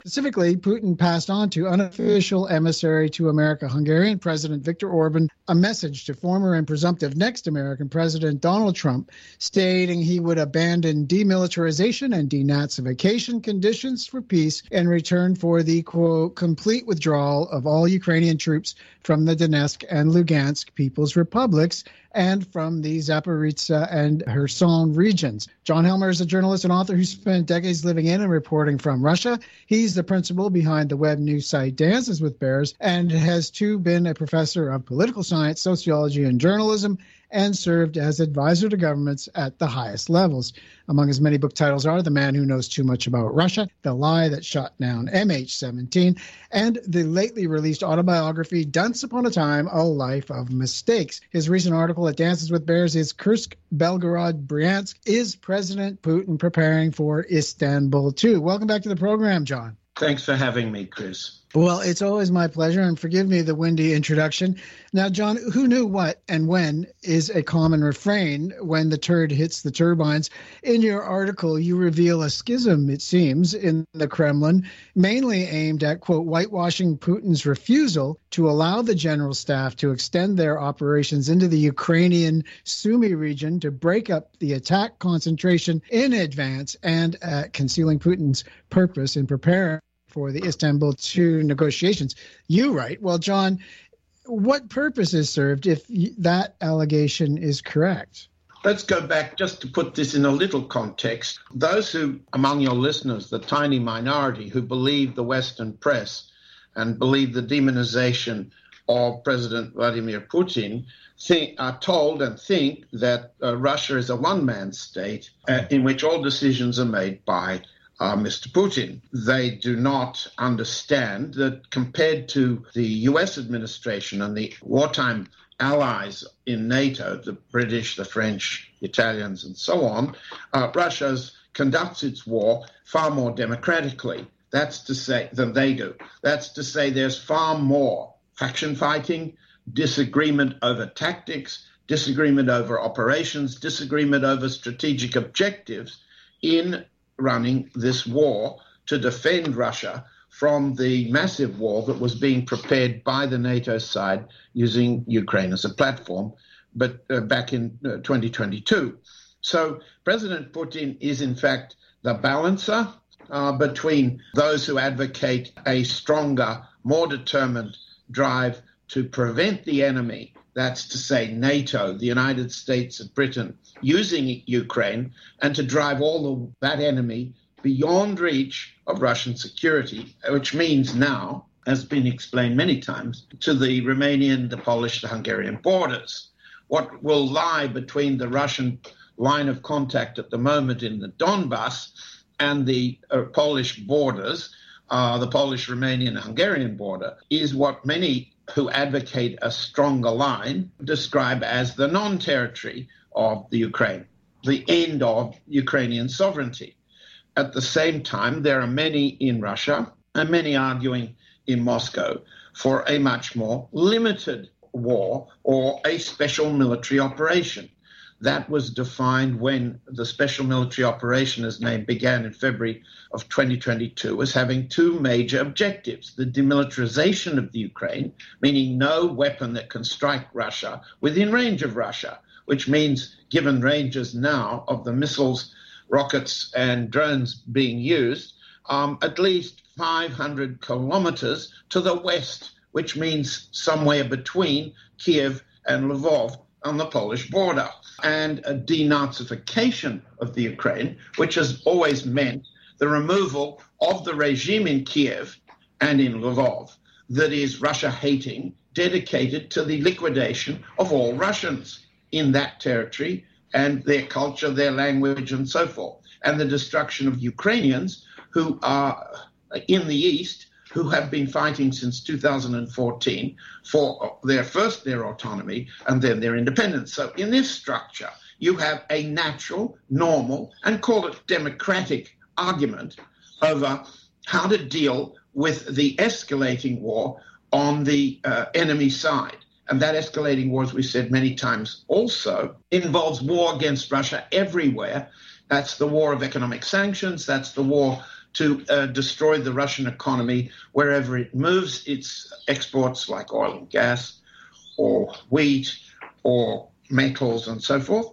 Specifically, Putin passed on to unofficial emissary to America, Hungarian President Viktor Orban, a message to former and presumptive next American President Donald Trump, stating he would abandon demilitarization and denazification conditions for peace in return for the, quote, complete withdrawal of all Ukrainian troops from the Donetsk and Lugansk People's Republics and from the Zaporizhzhia and Kherson regions. John Helmer is a journalist and author who spent decades living in and reporting from Russia. He's the principal behind the web news site Dances with Bears and has too been a professor of political science, sociology, and journalism, and served as advisor to governments at the highest levels. Among his many book titles are The Man Who Knows Too Much About Russia, The Lie That Shot Down MH17, and the lately released autobiography, Once Upon a Time, A Life of Mistakes. His recent article at Dances with Bears is Kursk, Belgorod, Bryansk. Is President Putin preparing for Istanbul II? Welcome back to the program, John. Thanks for having me, Chris. Well, it's always my pleasure, and forgive me the windy introduction. Now, John, who knew what and when is a common refrain when the turd hits the turbines. In your article, you reveal a schism, it seems, in the Kremlin, mainly aimed at, quote, whitewashing Putin's refusal to allow the general staff to extend their operations into the Ukrainian Sumy region to break up the attack concentration in advance and concealing Putin's purpose in preparing for the Istanbul II negotiations. You write, well, John, what purpose is served if that allegation is correct? Let's go back just to put this in a little context. Those who, among your listeners, the tiny minority who believe the Western press and believe the demonization of President Vladimir Putin are told and think that Russia is a one-man state in which all decisions are made by Mr. Putin. They do not understand that compared to the US administration and the wartime allies in NATO, the British, the French, the Italians, and so on, Russia conducts its war far more democratically. That's to say, than they do. That's to say there's far more faction fighting, disagreement over tactics, disagreement over operations, disagreement over strategic objectives in running this war to defend Russia from the massive war that was being prepared by the NATO side using Ukraine as a platform, but back in 2022. So President Putin is, in fact, the balancer between those who advocate a stronger, more determined drive to prevent the enemy, that's to say NATO, the United States and Britain, using Ukraine, and to drive all of that enemy beyond reach of Russian security, which means now, as been explained many times, to the Romanian, the Polish, the Hungarian borders. What will lie between the Russian line of contact at the moment in the Donbass and the Polish borders, the Polish, Romanian, Hungarian border, is what many who advocate a stronger line describe as the non-territory of the Ukraine, the end of Ukrainian sovereignty. At the same time, there are many in Russia and many arguing in Moscow for a much more limited war or a special military operation. That was defined when the special military operation, as named, began in February of 2022 as having two major objectives: the demilitarization of the Ukraine, meaning no weapon that can strike Russia within range of Russia, which means, given ranges now of the missiles, rockets, and drones being used, at least 500 kilometers to the west, which means somewhere between Kiev and Lvov on the Polish border, and a denazification of the Ukraine, which has always meant the removal of the regime in Kiev and in Lvov that is Russia-hating, dedicated to the liquidation of all Russians in that territory and their culture, their language, and so forth, and the destruction of Ukrainians who are in the East, who have been fighting since 2014 for their autonomy and then their independence. So in this structure, you have a natural, normal, and call it democratic argument over how to deal with the escalating war on the enemy side. And that escalating war, as we said many times, also involves war against Russia everywhere. That's the war of economic sanctions. That's the war to destroy the Russian economy wherever it moves its exports like oil and gas or wheat or metals and so forth,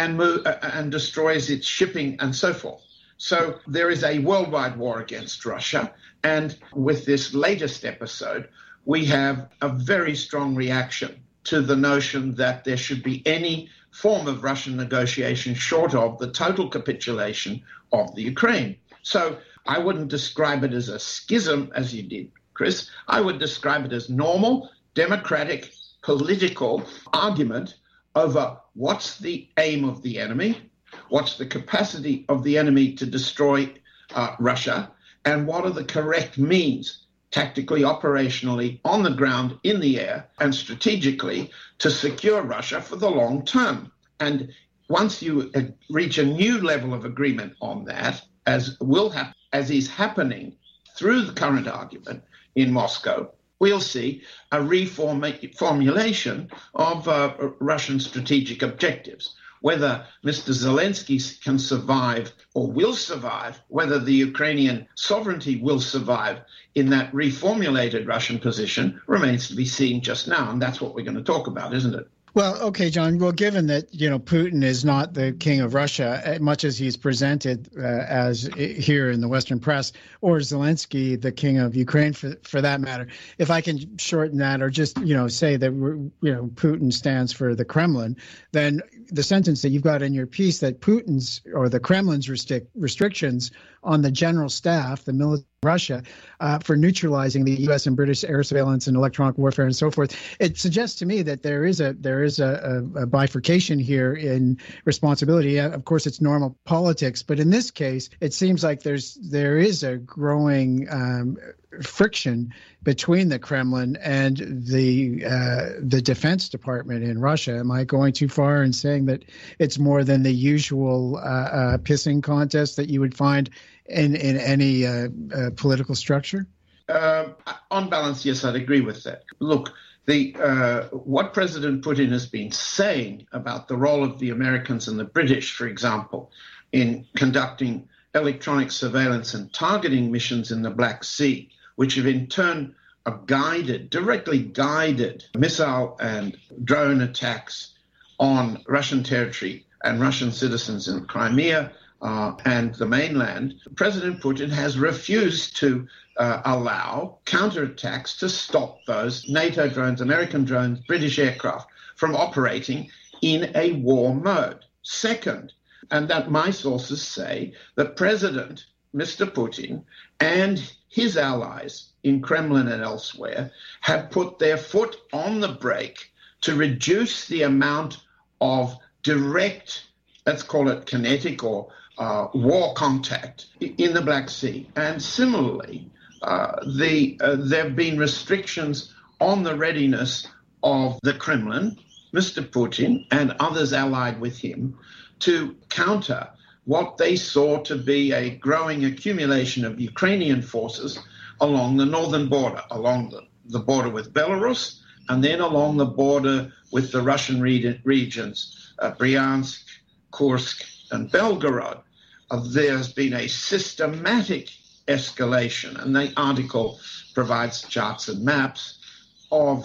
and destroys its shipping and so forth. So there is a worldwide war against Russia. And with this latest episode, we have a very strong reaction to the notion that there should be any form of Russian negotiation short of the total capitulation of the Ukraine. So I wouldn't describe it as a schism, as you did, Chris. I would describe it as normal, democratic, political argument over what's the aim of the enemy, what's the capacity of the enemy to destroy Russia, and what are the correct means, tactically, operationally, on the ground, in the air, and strategically, to secure Russia for the long term. And once you reach a new level of agreement on that, as is happening through the current argument in Moscow, we'll see a reformulation of Russian strategic objectives. Whether Mr. Zelensky can survive or will survive, whether the Ukrainian sovereignty will survive in that reformulated Russian position remains to be seen just now. And that's what we're going to talk about, isn't it? Well, okay, John. Well, given that, Putin is not the king of Russia, much as he's presented as here in the Western press, or Zelensky, the king of Ukraine, for that matter, if I can shorten that or just, say that, Putin stands for the Kremlin, then the sentence that you've got in your piece that Putin's or the Kremlin's restrictions on the general staff, the military of Russia, for neutralizing the U.S. and British air surveillance and electronic warfare and so forth, it suggests to me that there is a bifurcation here in responsibility. Of course, it's normal politics, but in this case, it seems like there is a growing friction between the Kremlin and the Defense Department in Russia. Am I going too far in saying that it's more than the usual pissing contest that you would find in any political structure? On balance, yes, I'd agree with that. Look, what President Putin has been saying about the role of the Americans and the British, for example, in conducting electronic surveillance and targeting missions in the Black Sea, which have in turn directly guided missile and drone attacks on Russian territory and Russian citizens in Crimea and the mainland, President Putin has refused to allow counterattacks to stop those NATO drones, American drones, British aircraft from operating in a war mode. Second, and that my sources say that President Mr. Putin and his allies in Kremlin and elsewhere have put their foot on the brake to reduce the amount of direct, let's call it kinetic or war contact in the Black Sea. And similarly, there have been restrictions on the readiness of the Kremlin, Mr. Putin, and others allied with him to counter what they saw to be a growing accumulation of Ukrainian forces along the northern border, along the border with Belarus, and then along the border with the Russian regions, Bryansk, Kursk, and Belgorod. There's been a systematic escalation, and the article provides charts and maps of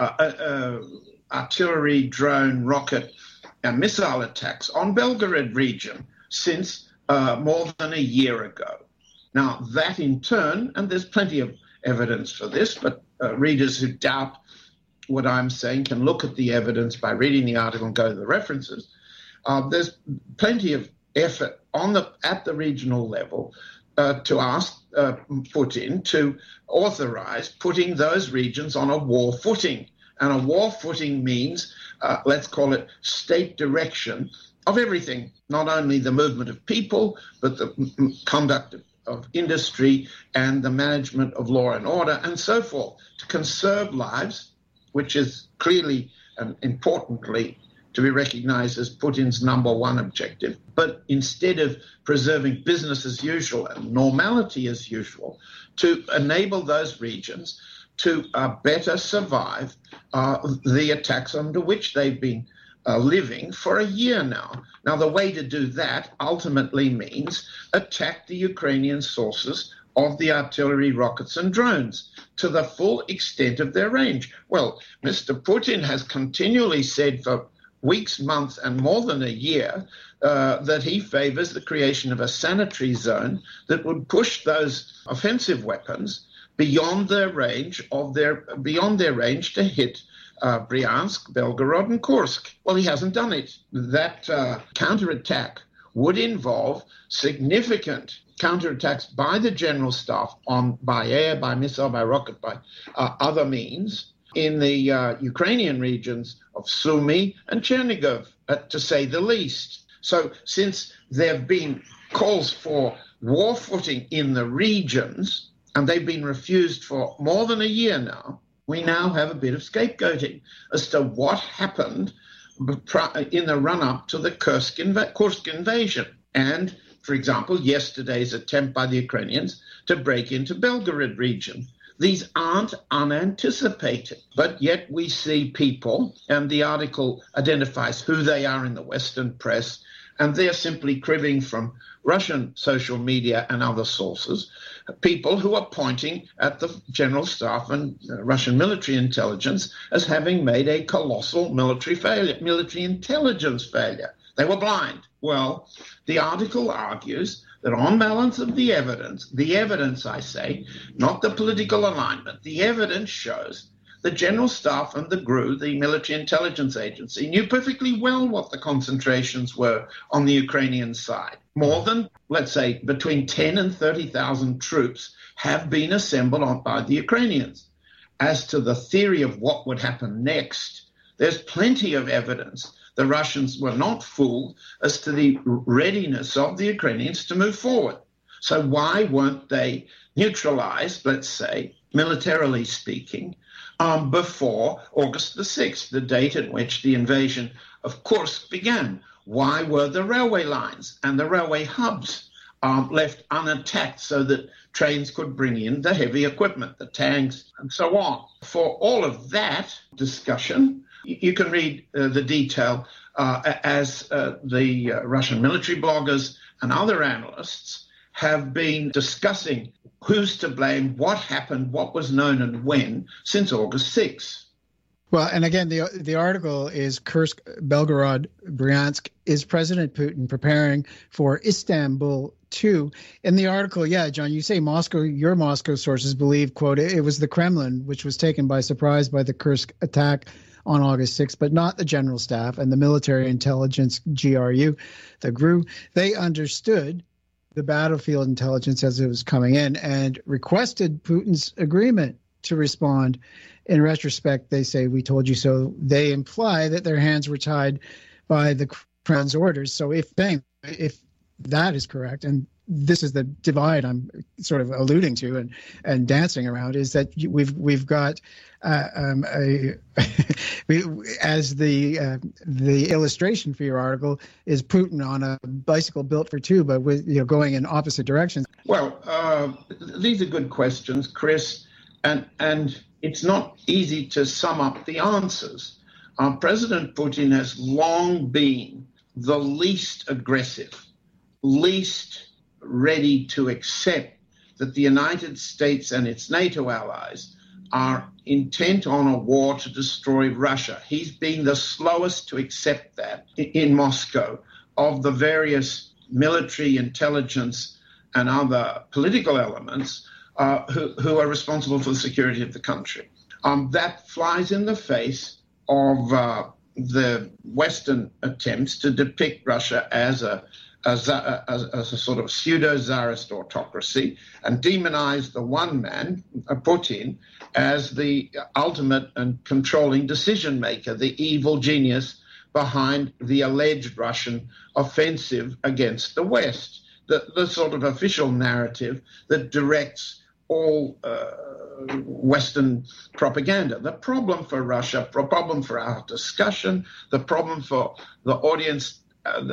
artillery, drone, rocket, and missile attacks on Belgorod region since more than a year ago. Now, that in turn, and there's plenty of evidence for this, but readers who doubt what I'm saying can look at the evidence by reading the article and go to the references. There's plenty of effort at the regional level to ask Putin to authorize putting those regions on a war footing. And a war footing means, let's call it state direction of everything, not only the movement of people, but the conduct of industry and the management of law and order and so forth, to conserve lives, which is clearly and importantly to be recognized as Putin's number one objective. But instead of preserving business as usual and normality as usual, to enable those regions to better survive the attacks under which they've been living for a year now. Now, the way to do that ultimately means attack the Ukrainian sources of the artillery, rockets, and drones to the full extent of their range. Well, Mr. Putin has continually said for weeks, months, and more than a year that he favors the creation of a sanitary zone that would push those offensive weapons beyond their range to hit Bryansk, Belgorod, and Kursk. Well, he hasn't done it. That counterattack would involve significant counterattacks by the general staff by air, by missile, by rocket, by other means in the Ukrainian regions of Sumy and Chernigov, to say the least. So since there have been calls for war footing in the regions, and they've been refused for more than a year now, we now have a bit of scapegoating as to what happened in the run-up to the Kursk invasion. And, for example, yesterday's attempt by the Ukrainians to break into Belgorod region. These aren't unanticipated, but yet we see people, and the article identifies who they are in the Western press, and they're simply cribbing from Russian social media and other sources, people who are pointing at the general staff and Russian military intelligence as having made a colossal military intelligence failure. They were blind. Well, the article argues that on balance of the evidence, I say, not the political alignment, the evidence shows the general staff and the GRU, the military intelligence agency, knew perfectly well what the concentrations were on the Ukrainian side. More than, let's say, between 10 and 30,000 troops have been assembled by the Ukrainians. As to the theory of what would happen next, there's plenty of evidence. The Russians were not fooled as to the readiness of the Ukrainians to move forward. So why weren't they neutralized, let's say, militarily speaking, before August the 6th, the date at which the invasion of Kursk began? Why were the railway lines and the railway hubs left unattacked so that trains could bring in the heavy equipment, the tanks, and so on? For all of that discussion, you can read the detail as the Russian military bloggers and other analysts have been discussing who's to blame, what happened, what was known and when since August 6th. Well, and again, the article is Kursk, Belgorod, Bryansk. Is President Putin preparing for Istanbul II? In the article, yeah, John, you say your Moscow sources believe, quote, it was the Kremlin which was taken by surprise by the Kursk attack on August 6th, but not the general staff and the military intelligence, GRU, the GRU. They understood the battlefield intelligence as it was coming in and requested Putin's agreement to respond. In retrospect, they say, we told you so. They imply that their hands were tied by the Kremlin's orders. So if that is correct, and this is the divide I'm sort of alluding to and dancing around, is that we've got as the illustration for your article is Putin on a bicycle built for two, but with going in opposite directions. Well, these are good questions, Chris, and it's not easy to sum up the answers. President Putin has long been the least aggressive, least ready to accept that the United States and its NATO allies are intent on a war to destroy Russia. He's been the slowest to accept that in Moscow of the various military intelligence and other political elements who are responsible for the security of the country. That flies in the face of the Western attempts to depict Russia as a sort of pseudo-Tsarist autocracy and demonize the one man, Putin, as the ultimate and controlling decision maker, the evil genius behind the alleged Russian offensive against the West, the sort of official narrative that directs all Western propaganda. The problem for Russia, the problem for our discussion, the problem for the audience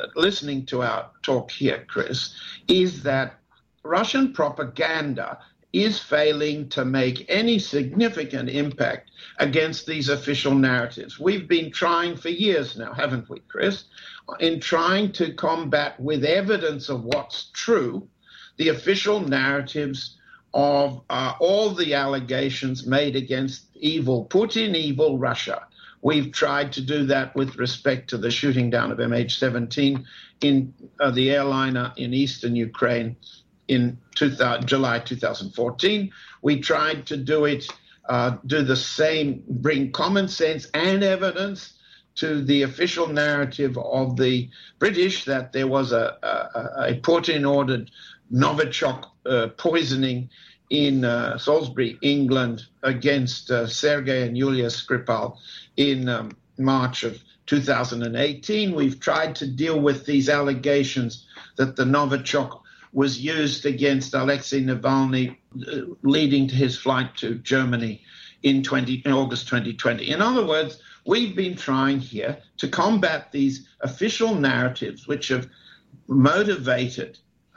listening to our talk here, Chris, is that Russian propaganda is failing to make any significant impact against these official narratives. We've been trying for years now, haven't we, Chris, in trying to combat with evidence of what's true the official narratives of all the allegations made against evil Putin, evil Russia. We've tried to do that with respect to the shooting down of MH17 in the airliner in eastern Ukraine in July 2014. We tried to do the same, bring common sense and evidence to the official narrative of the British that there was a Putin-ordered Novichok poisoning in Salisbury, England, against Sergei and Yulia Skripal in March of 2018. We've tried to deal with these allegations that the Novichok was used against Alexei Navalny, leading to his flight to Germany in August 2020. In other words, we've been trying here to combat these official narratives which have motivated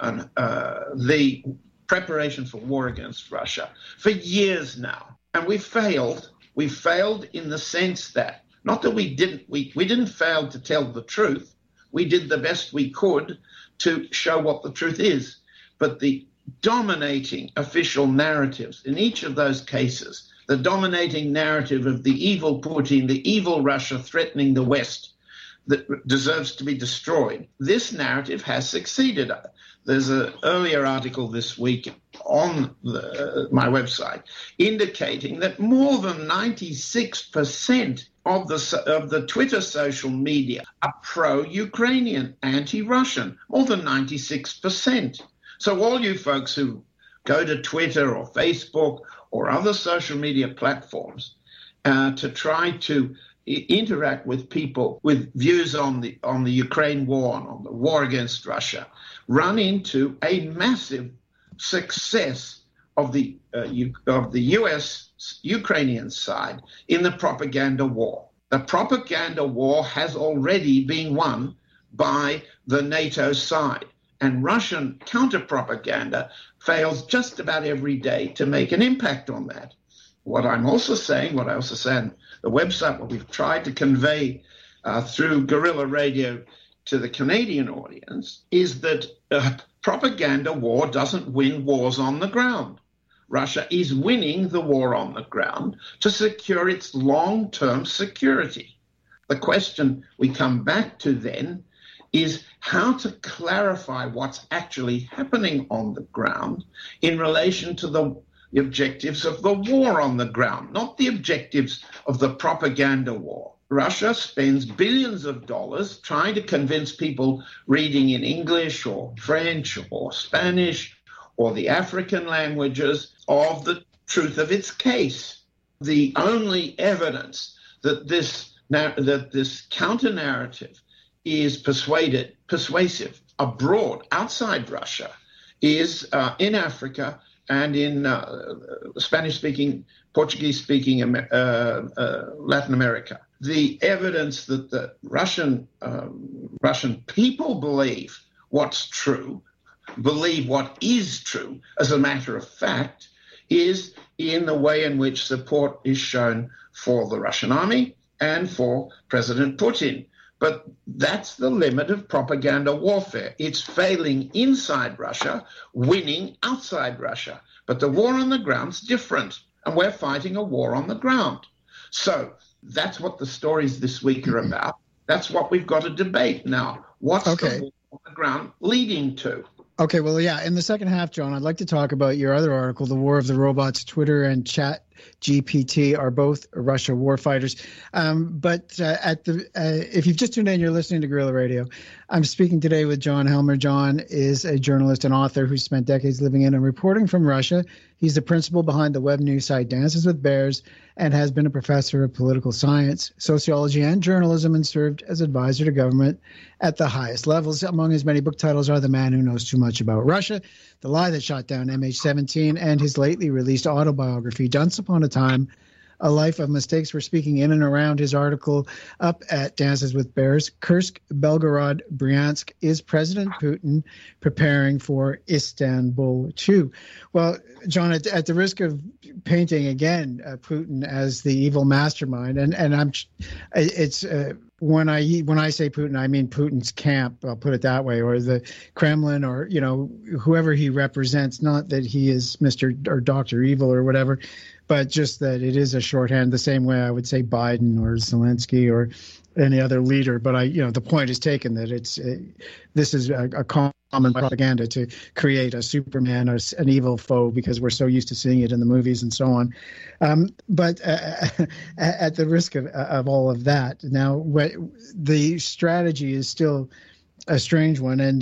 the preparation for war against Russia for years now. And we failed. We failed in the sense that, not that we didn't fail to tell the truth. We did the best we could to show what the truth is. But the dominating official narratives in each of those cases, the dominating narrative of the evil Putin, the evil Russia threatening the West that deserves to be destroyed, this narrative has succeeded. There's an earlier article this week on my website indicating that more than 96% of the Twitter social media are pro-Ukrainian, anti-Russian, more than 96%. So all you folks who go to Twitter or Facebook or other social media platforms to try to interact with people with views on the Ukraine war and on the war against Russia run into a massive success of the U.S. Ukrainian side in the propaganda war. The propaganda war has already been won by the NATO side, and Russian counter-propaganda fails just about every day to make an impact on that. What I also say on the website, what we've tried to convey through guerrilla radio to the Canadian audience, is that propaganda war doesn't win wars on the ground. Russia is winning the war on the ground to secure its long-term security. The question we come back to then is how to clarify what's actually happening on the ground in relation to the objectives of the war on the ground, not the objectives of the propaganda war. Russia spends billions of dollars trying to convince people reading in English or French or Spanish or the African languages of the truth of its case. The only evidence that this counter-narrative is persuasive abroad, outside Russia, is in Africa and in Spanish-speaking, Portuguese-speaking Latin America. The evidence that the Russian people believe what's true, believe what is true as a matter of fact, is in the way in which support is shown for the Russian army and for President Putin. But that's the limit of propaganda warfare. It's failing inside Russia, winning outside Russia. But the war on the ground's different, and we're fighting a war on the ground. So that's what the stories this week are about. That's what we've got to debate now. What's the war on the ground leading to? Okay, well, yeah, in the second half, John, I'd like to talk about your other article, The War of the Robots. Twitter and ChatGPT are both Russia warfighters. But if you've just tuned in, you're listening to Guerrilla Radio. I'm speaking today with John Helmer. John is a journalist and author who spent decades living in and reporting from Russia. He's the principal behind the web news site Dances with Bears and has been a professor of political science, sociology, and journalism, and served as advisor to government at the highest levels. Among his many book titles are The Man Who Knows Too Much About Russia, The Lie That Shot Down MH17, and his lately released autobiography, Once Upon a Time, A Life of Mistakes. We're speaking in and around his article up at Dances with Bears. Kursk, Belgorod, Bryansk. Is President Putin preparing for Istanbul too? Well, John, at the risk of painting again Putin as the evil mastermind, when I say Putin, I mean Putin's camp. I'll put it that way, or the Kremlin, or whoever he represents. Not that he is Mr. or Dr. Evil or whatever, but just that it is a shorthand. The same way I would say Biden or Zelensky or any other leader. But the point is taken that this is a common propaganda to create a Superman or an evil foe because we're so used to seeing it in the movies and so on. But at the risk of all of that, now the strategy is still a strange one, and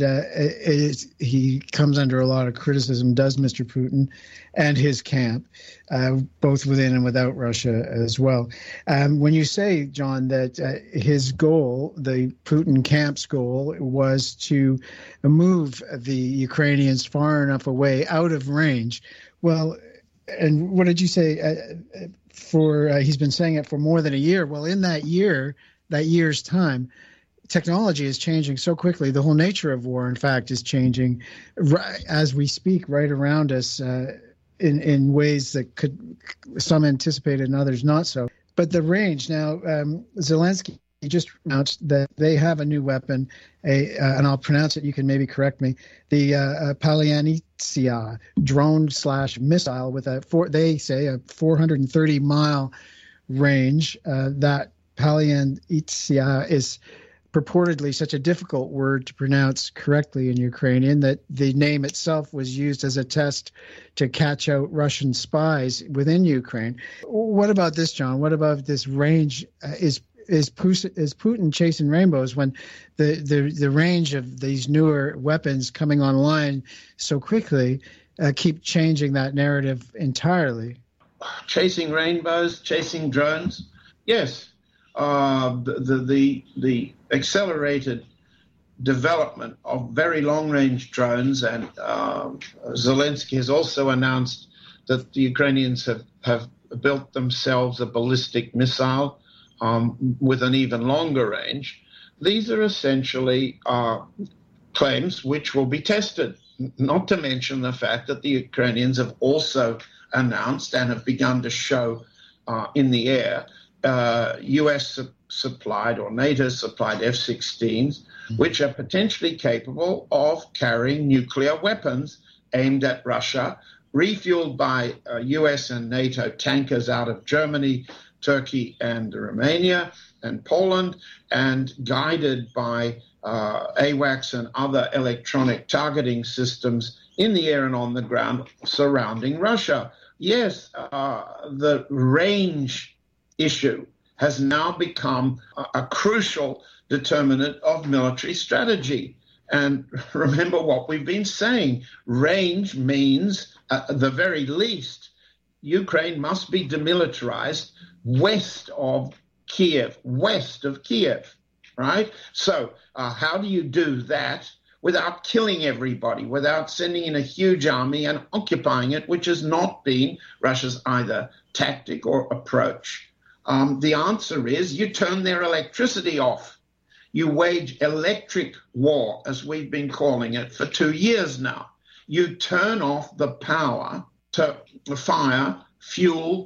he comes under a lot of criticism, does Mr. Putin and his camp, both within and without Russia as well. When you say, John, that his goal, the Putin camp's goal, was to move the Ukrainians far enough away, out of range, well, and what did you say? He's been saying it for more than a year. Well, in that year's time, technology is changing so quickly. The whole nature of war, in fact, is changing as we speak right around us in ways that could some anticipated and others not so. But the range now, Zelensky just announced that they have a new weapon, and I'll pronounce it, you can maybe correct me, the Palyanitsia drone/missile with they say a 430-mile range. That Palyanitsia is purportedly such a difficult word to pronounce correctly in Ukrainian that the name itself was used as a test to catch out Russian spies within Ukraine. What about this, John? What about this range? Is Putin chasing rainbows when the range of these newer weapons coming online so quickly keep changing that narrative entirely? Chasing rainbows, chasing drones? Yes. The accelerated development of very long-range drones, and Zelensky has also announced that the Ukrainians have built themselves a ballistic missile with an even longer range. These are essentially claims which will be tested, not to mention the fact that the Ukrainians have also announced and have begun to show in the air U.S. supplied or NATO supplied F-16s, which are potentially capable of carrying nuclear weapons aimed at Russia, refueled by U.S. and NATO tankers out of Germany, Turkey, and Romania, and Poland, and guided by AWACS and other electronic targeting systems in the air and on the ground surrounding Russia. Yes, the range issue has now become a crucial determinant of military strategy. And remember what we've been saying. Range means, at the very least, Ukraine must be demilitarized west of Kiev, right? So how do you do that without killing everybody, without sending in a huge army and occupying it, which has not been Russia's either tactic or approach? The answer is you turn their electricity off. You wage electric war, as we've been calling it, for 2 years now. You turn off the power to fire, fuel,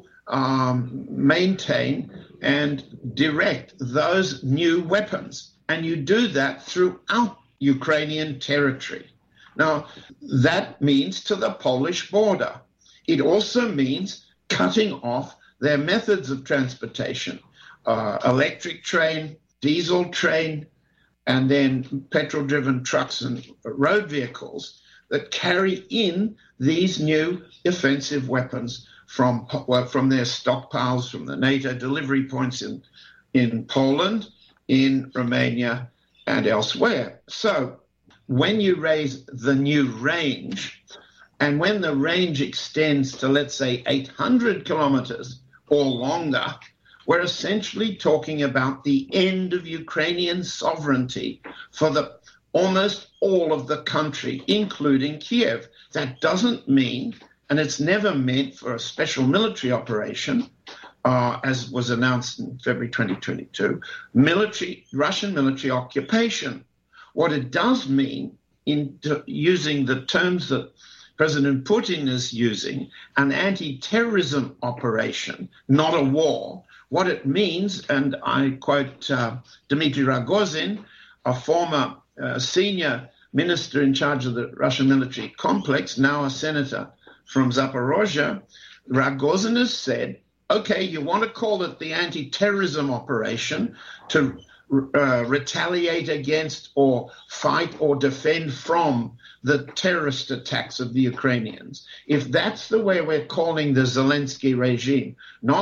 maintain, and direct those new weapons. And you do that throughout Ukrainian territory. Now, that means to the Polish border. It also means cutting off their methods of transportation, electric train, diesel train, and then petrol-driven trucks and road vehicles that carry in these new offensive weapons from their stockpiles, from the NATO delivery points in Poland, in Romania, and elsewhere. So when you raise the new range, and when the range extends to, let's say, 800 kilometers or longer, we're essentially talking about the end of Ukrainian sovereignty for almost all of the country, including Kiev. That doesn't mean, and it's never meant for a special military operation, as was announced in February 2022, Russian military occupation. What it does mean, in using the terms that President Putin is using, an anti-terrorism operation, not a war. What it means, and I quote Dmitry Rogozin, a former senior minister in charge of the Russian military complex, now a senator from Zaporozhye, Rogozin has said, okay, you want to call it the anti-terrorism operation to retaliate against or fight or defend from the terrorist attacks of the Ukrainians. If that's the way we're calling the Zelensky regime, not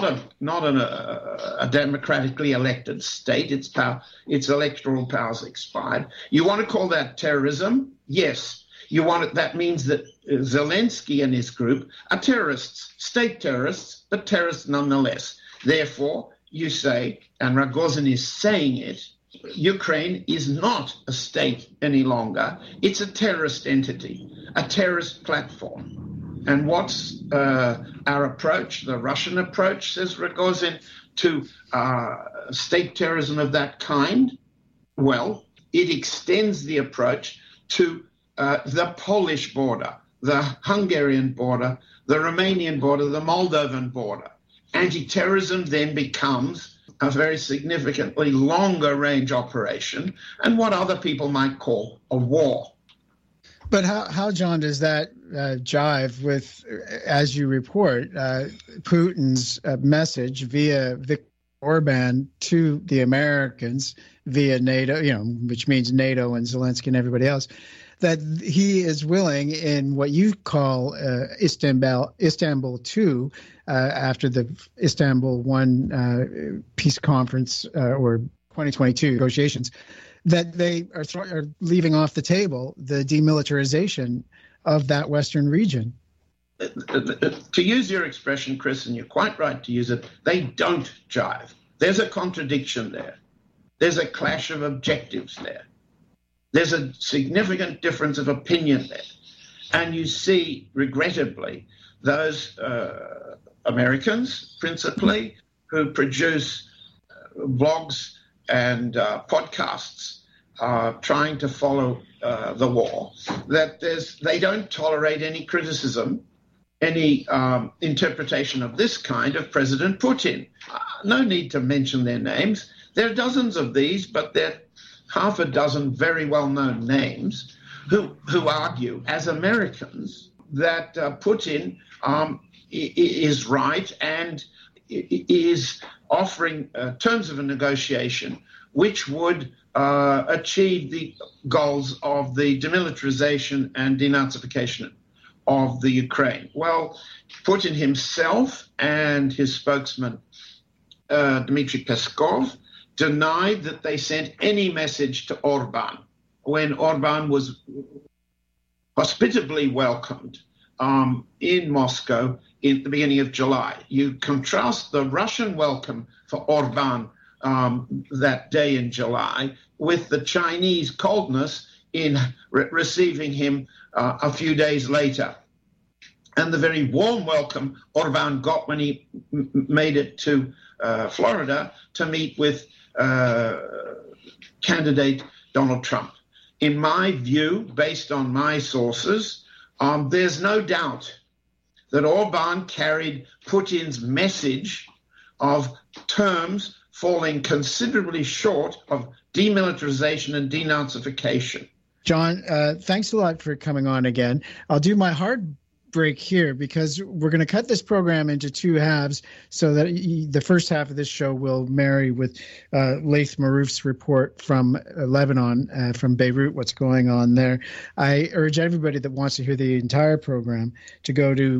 a democratically elected state, its electoral powers expired. You want to call that terrorism? Yes. That means that Zelensky and his group are terrorists, state terrorists, but terrorists nonetheless. Therefore, you say, and Rogozin is saying it, Ukraine is not a state any longer. It's a terrorist entity, a terrorist platform. And what's our approach, the Russian approach, says Rogozin, to state terrorism of that kind? Well, it extends the approach to the Polish border, the Hungarian border, the Romanian border, the Moldovan border. Anti-terrorism then becomes a very significantly longer range operation and what other people might call a war. But how John, does that jive with, as you report, Putin's message via Viktor Orban to the Americans via NATO, which means NATO and Zelensky and everybody else, that he is willing in what you call Istanbul II, after the Istanbul I peace conference or 2022 negotiations, that they are leaving off the table the demilitarization of that Western region. To use your expression, Chris, and you're quite right to use it, they don't jive. There's a contradiction there. There's a clash of objectives there. There's a significant difference of opinion there. And you see, regrettably, those Americans, principally, who produce blogs and podcasts trying to follow the war, that they don't tolerate any criticism, any interpretation of this kind of President Putin. No need to mention their names. There are dozens of these, but they're half a dozen very well-known names who argue, as Americans, that Putin is right and is offering terms of a negotiation which would achieve the goals of the demilitarization and denazification of the Ukraine. Well, Putin himself and his spokesman, Dmitry Peskov, denied that they sent any message to Orban when Orban was hospitably welcomed in Moscow in the beginning of July. You contrast the Russian welcome for Orban that day in July with the Chinese coldness in receiving him a few days later. And the very warm welcome Orban got when he made it to Florida to meet with candidate Donald Trump. In my view, based on my sources, there's no doubt that Orban carried Putin's message of terms falling considerably short of demilitarization and denazification. John, thanks a lot for coming on again. I'll do my hard break here because we're going to cut this program into two halves so that the first half of this show will marry with Laith Marouf's report from Lebanon, from Beirut, what's going on there. I urge everybody that wants to hear the entire program to go to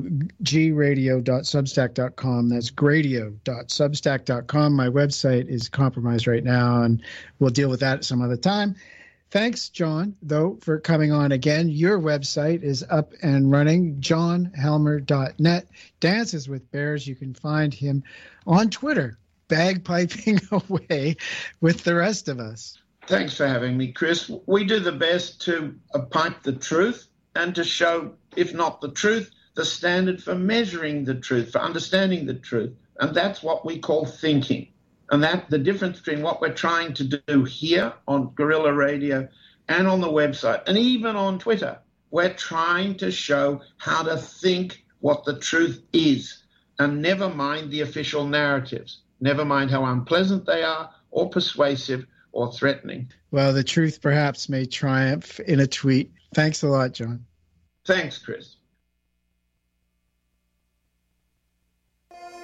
gradio.substack.com. That's gradio.substack.com. My website is compromised right now, and we'll deal with that some other time. Thanks, John, though, for coming on again. Your website is up and running, johnhelmer.net. Dances with Bears. You can find him on Twitter, bagpiping away with the rest of us. Thanks for having me, Chris. We do the best to pipe the truth and to show, if not the truth, the standard for measuring the truth, for understanding the truth And that's what we call thinking. And that the difference between what we're trying to do here on Guerrilla Radio and on the website and even on Twitter, we're trying to show how to think what the truth is, and never mind the official narratives, never mind how unpleasant they are or persuasive or threatening. Well, the truth perhaps may triumph in a tweet. Thanks a lot, John. Thanks, Chris.